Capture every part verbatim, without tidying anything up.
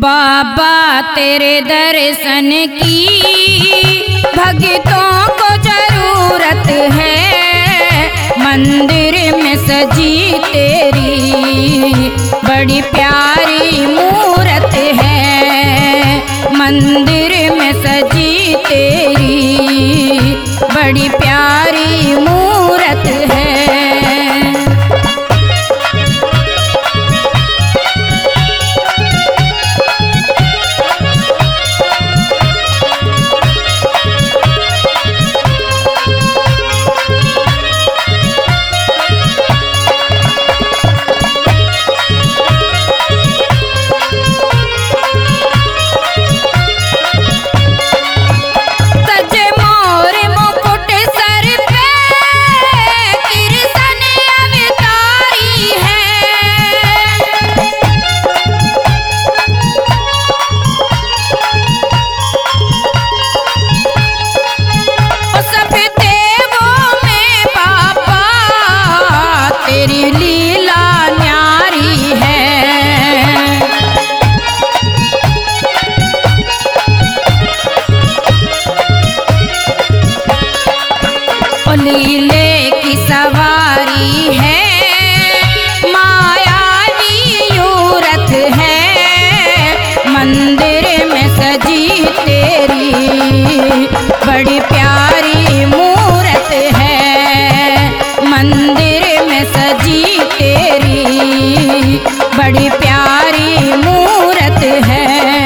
बाबा तेरे दर्शन की भक्तों को जरूरत है, मंदिर में सजी तेरी बड़ी प्यारी मूरत है, मंदिर में सजी तेरी बड़ी प्यारी मूरत है। लीले की सवारी है, मायावी मूरत है, मंदिर में सजी तेरी बड़ी प्यारी मूरत है, मंदिर में सजी तेरी बड़ी प्यारी मूरत है।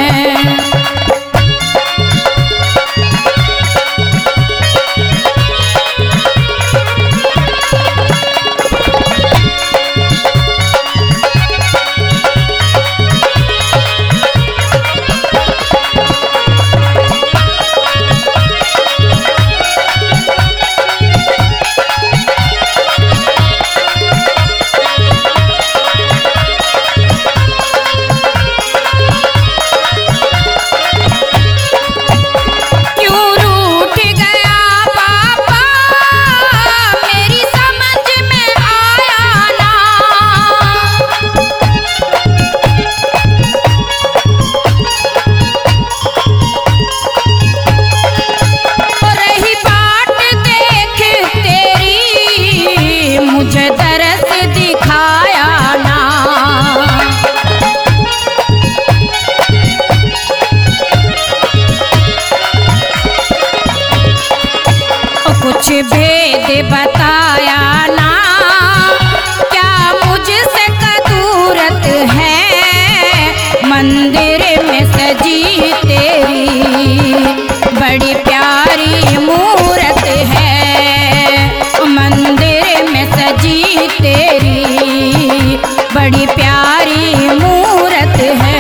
कुछ भेद बताया ना, क्या मुझसे कदूरत है, मंदिर में सजी तेरी बड़ी प्यारी मूरत है, मंदिर में सजी तेरी बड़ी प्यारी मूरत है।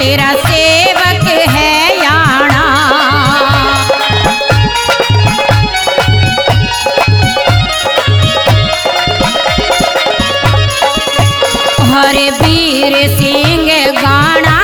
तेरा सेवक है याना। हरे वीर सिंह गाना